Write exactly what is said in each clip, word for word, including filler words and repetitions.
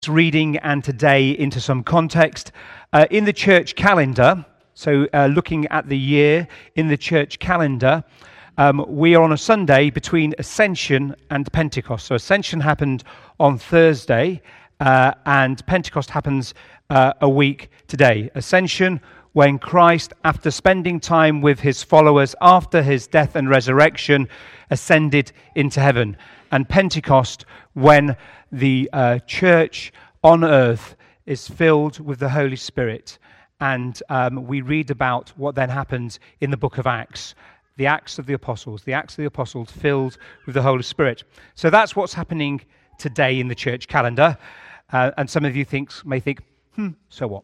Reading and today into some context uh, in the church calendar. So uh, looking at the year in the church calendar, um, we are on a Sunday between Ascension and Pentecost. So Ascension happened on Thursday uh, and Pentecost happens uh, a week today. Ascension, when Christ, after spending time with his followers after his death and resurrection, ascended into heaven. And Pentecost, when the uh, church on earth is filled with the Holy Spirit. And um, we read about what then happens in the book of Acts, the Acts of the Apostles, the Acts of the Apostles filled with the Holy Spirit. So that's what's happening today in the church calendar. Uh, and some of you think, may think, hmm, so what?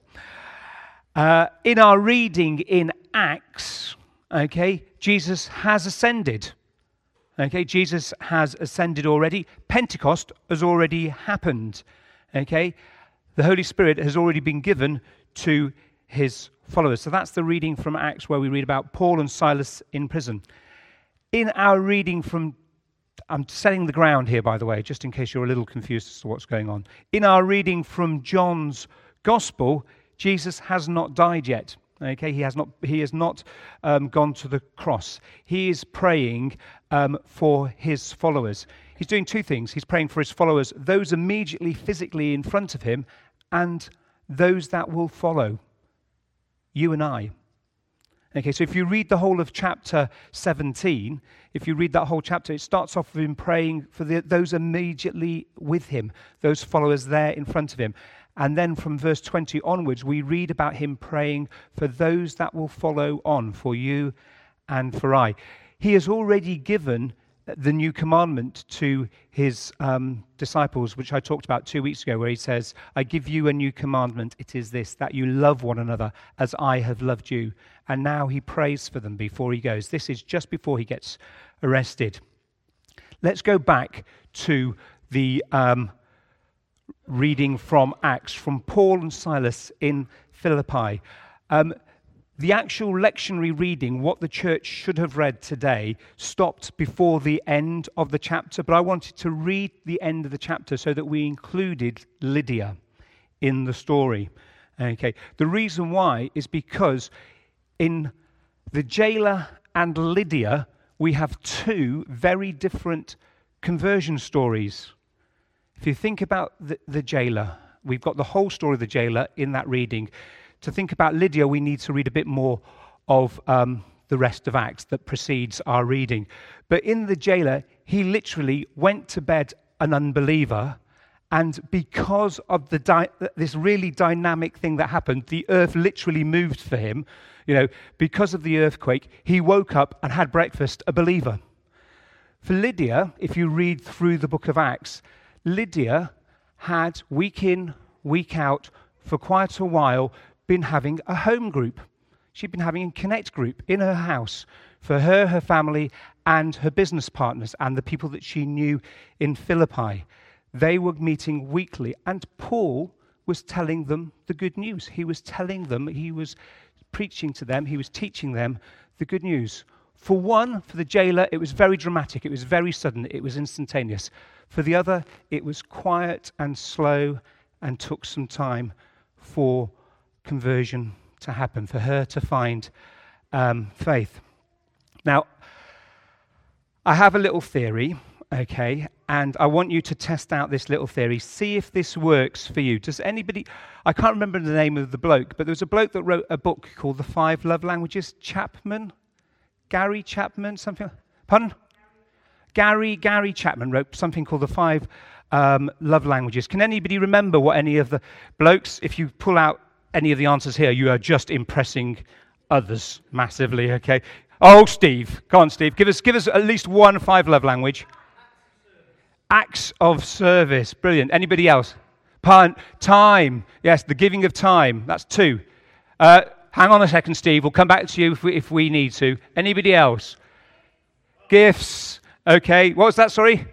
Uh, in our reading in Acts, okay, Jesus has ascended. Okay, Jesus has ascended already. Pentecost has already happened. Okay, the Holy Spirit has already been given to his followers. So that's the reading from Acts where we read about Paul and Silas in prison. In our reading from, I'm setting the ground here, by the way, just in case you're a little confused as to what's going on. In our reading from John's Gospel, Jesus has not died yet. Okay, he has not. He has not um, gone to the cross. He is praying um, for his followers. He's doing two things. He's praying for his followers, those immediately physically in front of him, and those that will follow. You and I. Okay, so if you read the whole of chapter seventeen, if you read that whole chapter, it starts off with him praying for the, those immediately with him, those followers there in front of him. And then from verse twenty onwards, we read about him praying for those that will follow on, for you and for I. He has already given the new commandment to his um, disciples, which I talked about two weeks ago, where he says, I give you a new commandment. It is this, that you love one another as I have loved you. And now he prays for them before he goes. This is just before he gets arrested. Let's go back to the Um, reading from Acts, from Paul and Silas in Philippi. Um, the actual lectionary reading, what the church should have read today, stopped before the end of the chapter, but I wanted to read the end of the chapter so that we included Lydia in the story. Okay. The reason why is because in the jailer and Lydia, we have two very different conversion stories. If you think about the, the jailer, we've got the whole story of the jailer in that reading. To think about Lydia, we need to read a bit more of um, the rest of Acts that precedes our reading. But in the jailer, he literally went to bed an unbeliever, and because of the di- this really dynamic thing that happened, the earth literally moved for him. You know, because of the earthquake, he woke up and had breakfast a believer. For Lydia, if you read through the book of Acts, Lydia had, week in, week out, for quite a while, been having a home group. She'd been having a connect group in her house for her, her family, and her business partners, and the people that she knew in Philippi. They were meeting weekly, and Paul was telling them the good news. He was telling them, he was preaching to them, he was teaching them the good news. For one, for the jailer, it was very dramatic, it was very sudden, it was instantaneous. For the other, it was quiet and slow and took some time for conversion to happen, for her to find um, faith. Now, I have a little theory, okay, and I want you to test out this little theory, see if this works for you. Does anybody, I can't remember the name of the bloke, but there was a bloke that wrote a book called The Five Love Languages, Chapman, Gary Chapman, something, pardon? Gary Gary Chapman wrote something called The Five um, Love Languages. Can anybody remember what any of the blokes, if you pull out any of the answers here, you are just impressing others massively, okay? Oh, Steve. Go on, Steve. Give us give us at least one five love language. Acts of service. Brilliant. Anybody else? Pardon, time. Yes, the giving of time. That's two. Uh, hang on a second, Steve. We'll come back to you if we, if we need to. Anybody else? Gifts. Okay, what was that, sorry?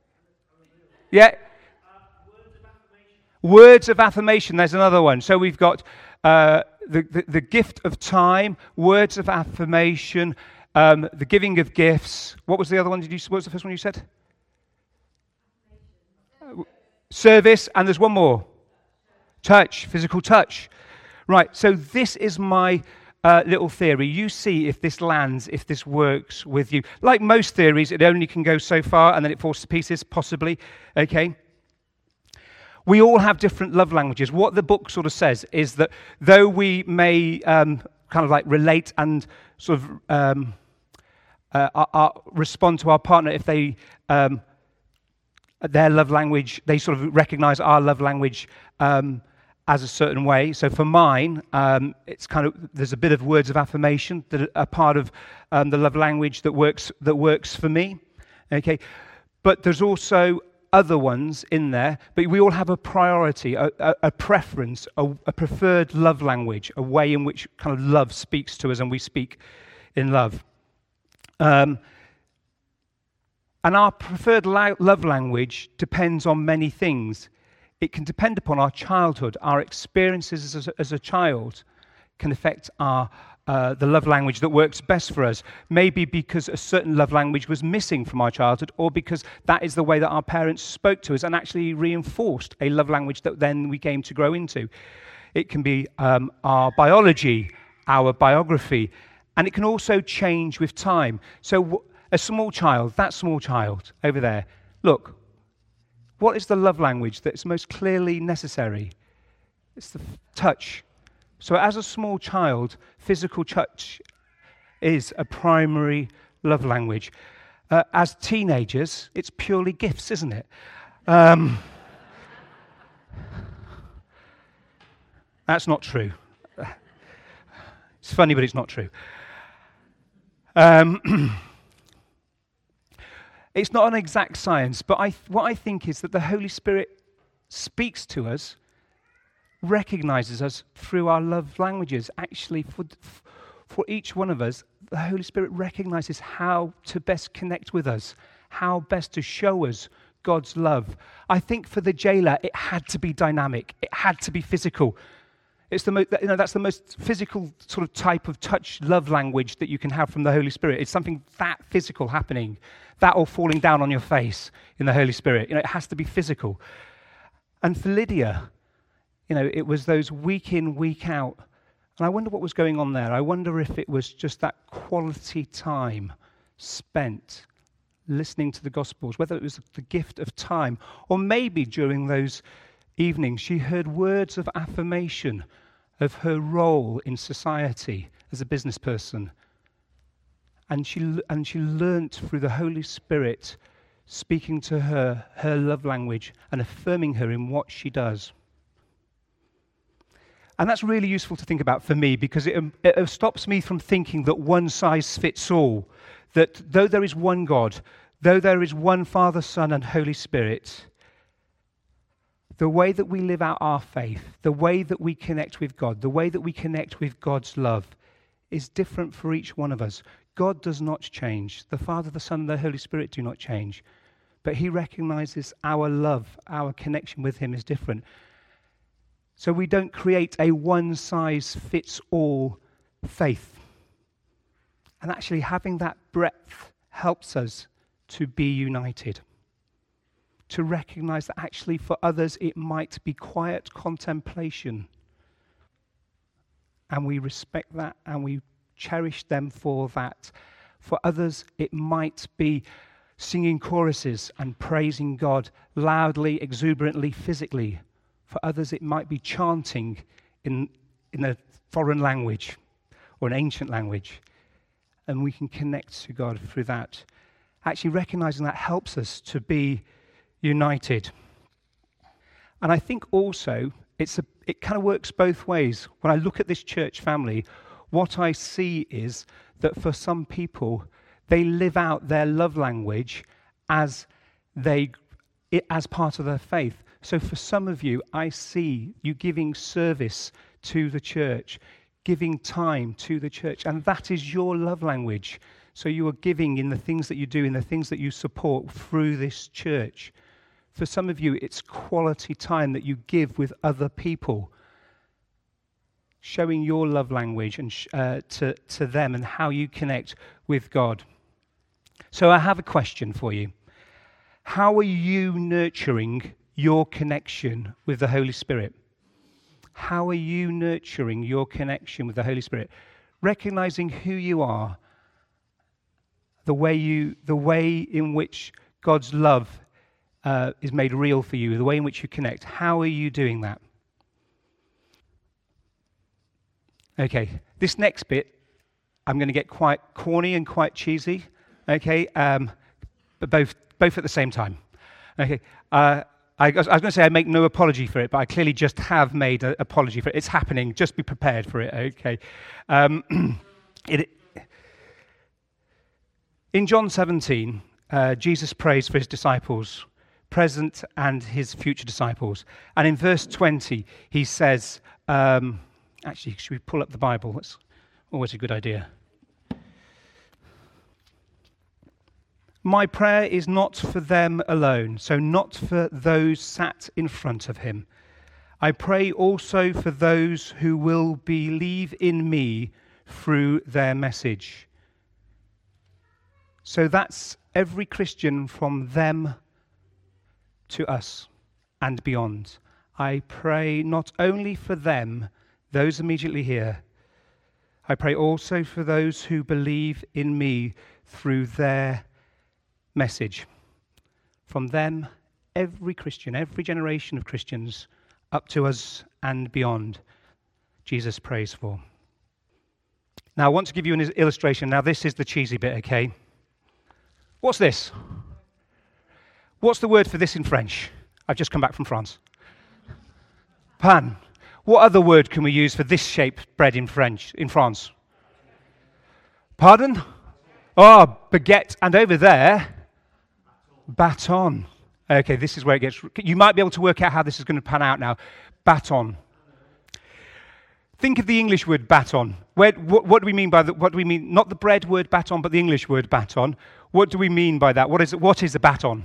Yeah. Uh, words of affirmation. Words of affirmation, there's another one. So we've got uh, the, the, the gift of time, words of affirmation, um, the giving of gifts. What was the other one? Did you? What was the first one you said? Service, and there's one more. Touch, physical touch. Right, so this is my uh, little theory. You see if this lands, if this works with you. Like most theories, it only can go so far and then it falls to pieces, possibly. Okay? We all have different love languages. What the book sort of says is that though we may um, kind of like relate and sort of um, uh, uh, uh, respond to our partner if they um, their love language, they sort of recognize our love language um, as a certain way. So for mine, um, it's kind of there's a bit of words of affirmation that are part of um, the love language that works that works for me. Okay, but there's also other ones in there, but we all have a priority, a, a, a preference, a, a preferred love language, a way in which kind of love speaks to us and we speak in love. Um, and our preferred la- love language depends on many things. It can depend upon our childhood. Our experiences as a, as a child can affect our Uh, the love language that works best for us, maybe because a certain love language was missing from our childhood, or because that is the way that our parents spoke to us and actually reinforced a love language that then we came to grow into. It can be um, our biology, our biography, and it can also change with time. So w- a small child, that small child over there, look, what is the love language that's most clearly necessary? It's the f- touch. So as a small child, physical touch is a primary love language. Uh, as teenagers, it's purely gifts, isn't it? Um, that's not true. It's funny, but it's not true. Um, it's not an exact science, but I, what I think is that the Holy Spirit speaks to us, recognizes us through our love languages. Actually, for, for each one of us, the Holy Spirit recognizes how to best connect with us, how best to show us God's love. I think for the jailer, it had to be dynamic. It had to be physical. It's the mo- you know, that's the most physical sort of type of touch love language that you can have from the Holy Spirit. It's something that physical happening, that all falling down on your face in the Holy Spirit. You know, it has to be physical. And for Lydia, you know, it was those week in, week out. And I wonder what was going on there. I wonder if it was just that quality time spent listening to the Gospels, whether it was the gift of time, or maybe during those evenings she heard words of affirmation of her role in society as a business person. And she, and she learnt through the Holy Spirit speaking to her, her love language, and affirming her in what she does. And that's really useful to think about for me, because it, it stops me from thinking that one size fits all, that though there is one God, though there is one Father, Son, and Holy Spirit, the way that we live out our faith, the way that we connect with God, the way that we connect with God's love is different for each one of us. God does not change. The Father, the Son, and the Holy Spirit do not change. But he recognizes our love, our connection with him is different. So we don't create a one-size-fits-all faith. And actually having that breadth helps us to be united. To recognize that actually for others it might be quiet contemplation. And we respect that and we cherish them for that. For others it might be singing choruses and praising God loudly, exuberantly, physically. For others, it might be chanting in, in a foreign language or an ancient language. And we can connect to God through that. Actually, recognizing that helps us to be united. And I think also, it's a, it kind of works both ways. When I look at this church family, what I see is that for some people, they live out their love language as they, as part of their faith. So for some of you, I see you giving service to the church, giving time to the church, and that is your love language. So you are giving in the things that you do, in the things that you support through this church. For some of you, it's quality time that you give with other people, showing your love language and uh, to, to them and how you connect with God. So I have a question for you. How are you nurturing your connection with the Holy Spirit? How are you nurturing your connection with the Holy Spirit? Recognizing who you are, the way you, the way in which God's love uh, is made real for you, the way in which you connect. How are you doing that? Okay, this next bit, I'm going to get quite corny and quite cheesy. Okay, um, but both both at the same time. Okay, uh, I, I was going to say I make no apology for it, but I clearly just have made an apology for it. It's happening. Just be prepared for it. Okay. Um, it, in John seventeen, uh, Jesus prays for his disciples, present and his future disciples. And in verse twenty, he says, um, actually, should we pull up the Bible? That's always a good idea. My prayer is not for them alone, so not for those sat in front of him. I pray also for those who will believe in me through their message. So that's every Christian from them to us and beyond. I pray not only for them, those immediately here. I pray also for those who believe in me through their message. From them, every Christian, every generation of Christians, up to us and beyond, Jesus prays for. Now, I want to give you an illustration. Now, this is the cheesy bit, okay? What's this? What's the word for this in French? I've just come back from France. Pan. What other word can we use for this shaped bread in French, in France? Pardon? Oh, baguette. And over there, baton. Okay, this is where it gets... You might be able to work out how this is going to pan out now. Baton. Think of the English word baton. Where, what, what do we mean by the... What do we mean? Not the bread word baton, but the English word baton. What do we mean by that? What is it? What is a baton?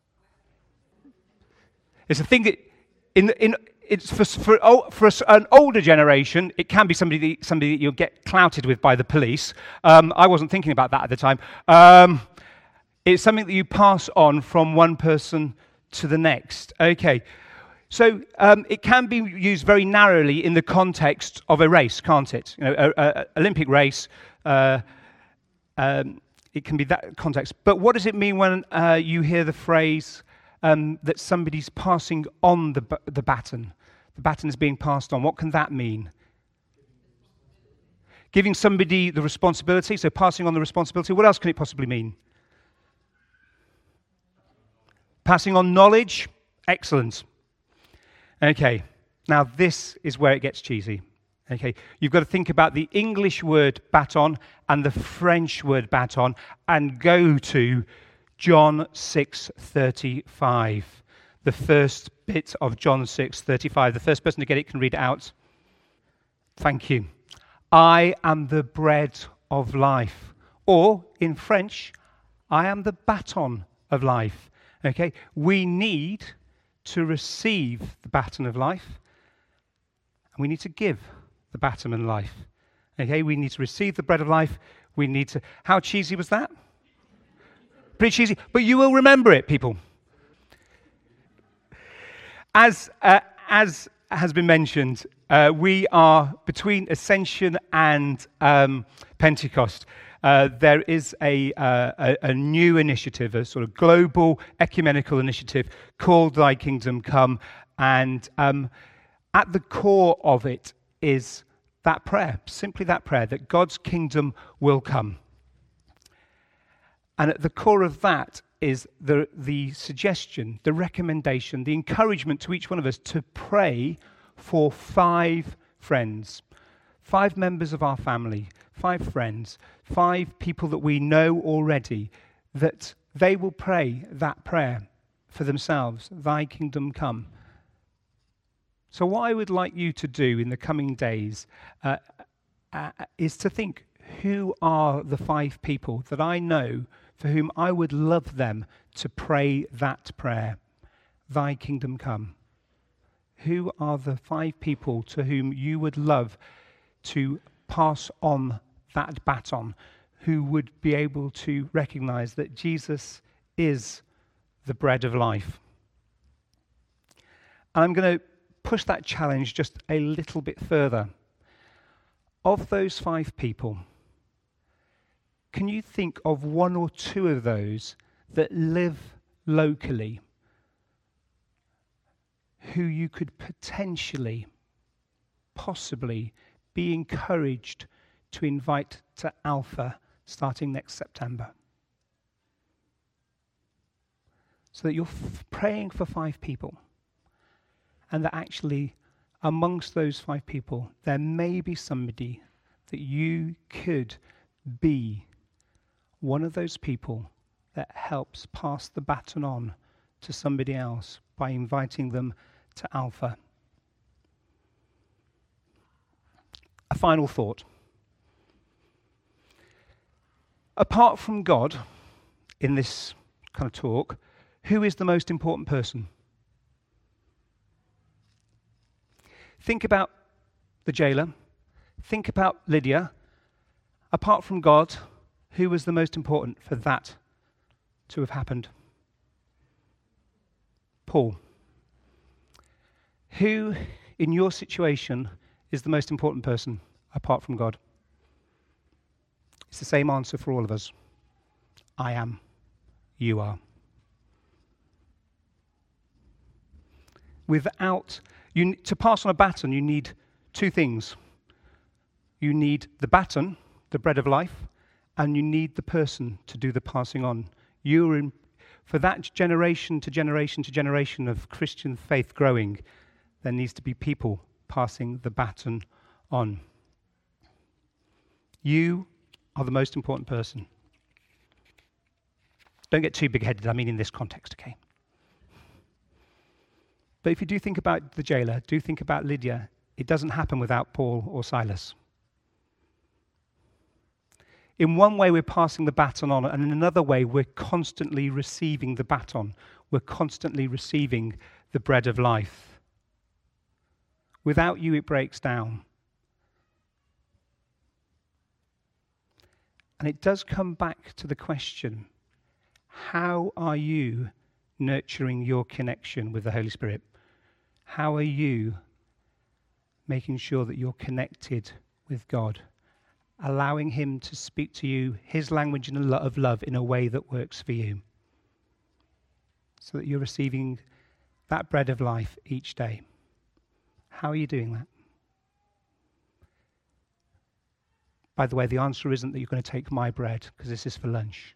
It's a thing that... in in It's for for, oh, for an older generation. It can be somebody that, somebody that you'll get clouted with by the police. Um, I wasn't thinking about that at the time. Um, it's something that you pass on from one person to the next. Okay, so um, it can be used very narrowly in the context of a race, can't it? You know, a, a, a Olympic race. Uh, um, it can be that context. But what does it mean when uh, you hear the phrase um, that somebody's passing on the the baton? The baton is being passed on. What can that mean? Giving somebody the responsibility, so passing on the responsibility. What else can it possibly mean? Passing on knowledge. Excellent. Okay, now this is where it gets cheesy. Okay, you've got to think about the English word baton and the French word baton and go to John six thirty-five. The first bit of John six thirty-five. The first person to get it can read it out. Thank you. I am the bread of life. Or, in French, I am the baton of life. Okay? We need to receive the baton of life. And we need to give the baton of life. Okay? We need to receive the bread of life. We need to... How cheesy was that? Pretty cheesy. But you will remember it, people. As uh, as has been mentioned, uh, we are between Ascension and um, Pentecost. Uh, there is a, uh, a a new initiative, a sort of global ecumenical initiative called Thy Kingdom Come, and um, at the core of it is that prayer, simply that prayer, that God's kingdom will come. And at the core of that is the, the suggestion, the recommendation, the encouragement to each one of us to pray for five friends, five members of our family, five friends, five people that we know already, that they will pray that prayer for themselves, Thy kingdom come. So what I would like you to do in the coming days uh, uh, is to think, who are the five people that I know for whom I would love them to pray that prayer, Thy kingdom come? Who are the five people to whom you would love to pass on that baton, who would be able to recognize that Jesus is the bread of life? And I'm going to push that challenge just a little bit further. Of those five people, can you think of one or two of those that live locally who you could potentially, possibly be encouraged to invite to Alpha starting next September? So that you're f- praying for five people, and that actually amongst those five people, there may be somebody that you could be one of those people that helps pass the baton on to somebody else by inviting them to Alpha. A final thought. Apart from God, in this kind of talk, who is the most important person? Think about the jailer. Think about Lydia. Apart from God, who was the most important for that to have happened? Paul. Who in your situation is the most important person apart from God? It's the same answer for all of us. I am. You are. Without, you, to pass on a baton, you need two things. You need the baton, the bread of life, and you need the person to do the passing on. You are in, for that generation to generation to generation of Christian faith growing, there needs to be people passing the baton on. You are the most important person. Don't get too big-headed, I mean in this context, okay? But if you do think about the jailer, do think about Lydia, it doesn't happen without Paul or Silas. In one way, we're passing the baton on, and in another way, we're constantly receiving the baton. We're constantly receiving the bread of life. Without you, it breaks down. And it does come back to the question, how are you nurturing your connection with the Holy Spirit? How are you making sure that you're connected with God? Allowing him to speak to you, his language of love, in a way that works for you. So that you're receiving that bread of life each day. How are you doing that? By the way, the answer isn't that you're going to take my bread, because this is for lunch.